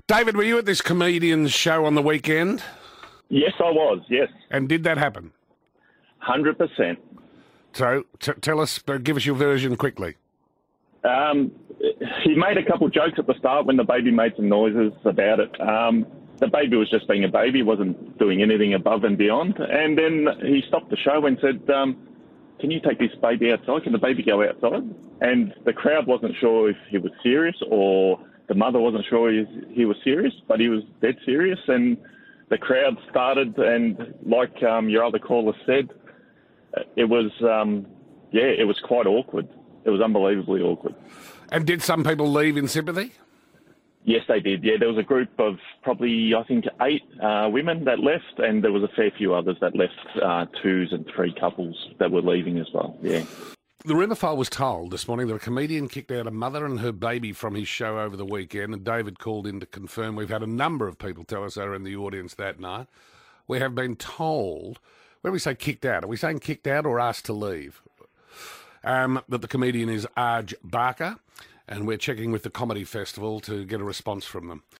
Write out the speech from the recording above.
David, were you at this comedian's show on the weekend? Yes, I was, yes. And did that happen? 100%. So, tell us, give us your version quickly. He made a couple jokes at the start when the baby made some noises about it. The baby was just being a baby, wasn't doing anything above and beyond. And then he stopped the show and said, can you take this baby outside? Can the baby go outside? And the crowd wasn't sure if he was serious, or the mother wasn't sure he was serious, but he was dead serious. And the crowd started, and like your other caller said, it was, it was quite awkward. It was unbelievably awkward. And did some people leave in sympathy? Yes, they did. Yeah, there was a group of probably, I think, 8 women that left, and there was a fair few others that left, 2s and 3 couples that were leaving as well, yeah. The rumour file was told this morning that a comedian kicked out a mother and her baby from his show over the weekend, and David called in to confirm. We've had a number of people tell us they were in the audience that night. We have been told, when we say kicked out, are we saying kicked out or asked to leave? That the comedian is Arj Barker, and we're checking with the Comedy Festival to get a response from them.